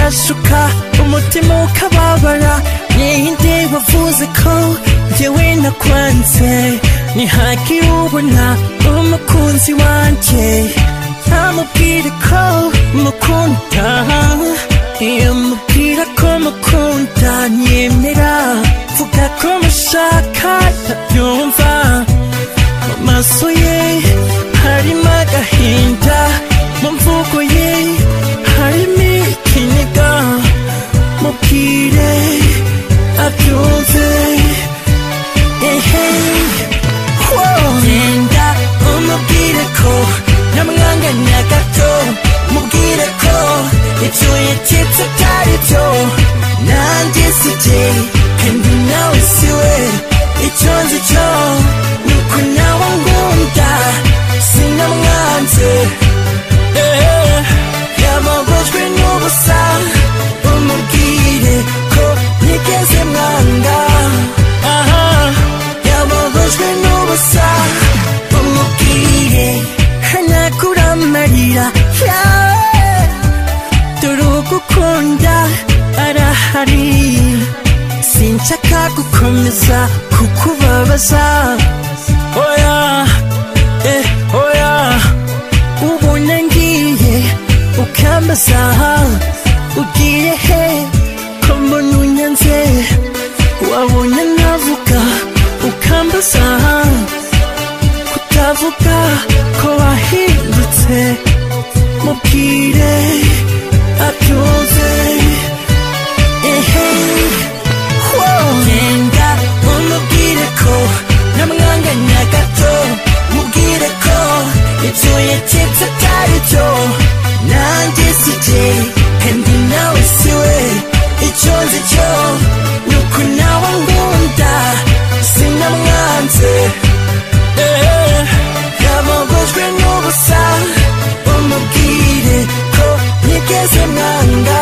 ukashuka umutima ukababara ninde wavuze ko njyewe nakwanze ntihagire ubona umukunzi wanjye amubwire ko mukunda iyo mubwira ko mukunda nyemera vuga ko mushaka ntabyumva mu maso ye harimo agahinda mu mvugo ye harimo ikiniga mubwire abyumve genda umubwire ko namwanganya gato mubwire ko ibyo yatetse atari byo nanjye si jye kandi nawe si we icyo nzi cyo ni uko nawe ngunda sinamwanze yababajwe n'ubusa umubwire ko ntigeze mwanga yababajwe n'ubusa umubwire hanagura amarira dore ugukunda arahari sinshaka gukomeza kukubabaza oya oya ubona ngiye ukambaza ugiye he ko mbona unyanze wabona navuga ukambaza kutavuga ko wahindutse mubwire abyumve genda umubwire ko namwanganya gato mubwire ko ibyo yatetse atari byo nanjye si jye kandi nawe si we icyo nzi cyo ni uko nawe ngunda sinamwanze yababajwe n'ubusa umubwire ko ntigeze mwanga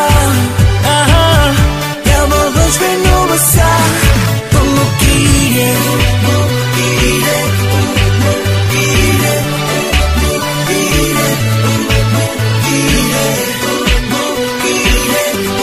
yababajwe n'ubusa umubwire mubwire mubwire mubwire mubwire mubwire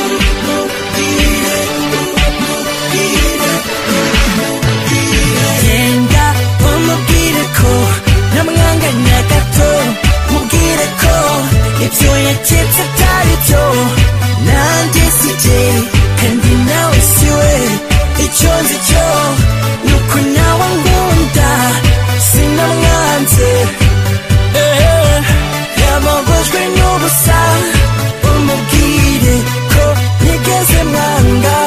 mubwire mubwire genda umubwire ko namwanganya gato mubwire ko ibyo yatetse atari byo nanjye si jye kandi nawe si we icyo nzi cyo ni uko nawe ngunda sinamwanze yababajwe n'ubusa umubwire ko ntigeze mwanga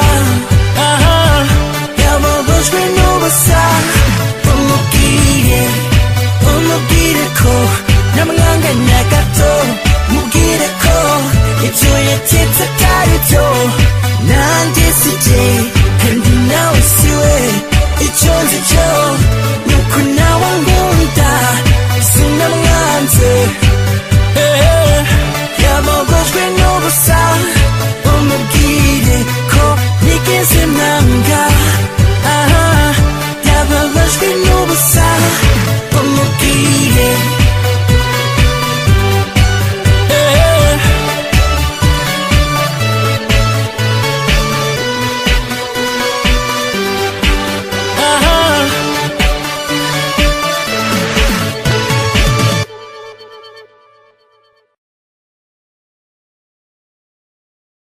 yababajwe n'ubusa umubwire ko namwanganya gato mubwire ko ibyo yatetse atari byo nanjye si jye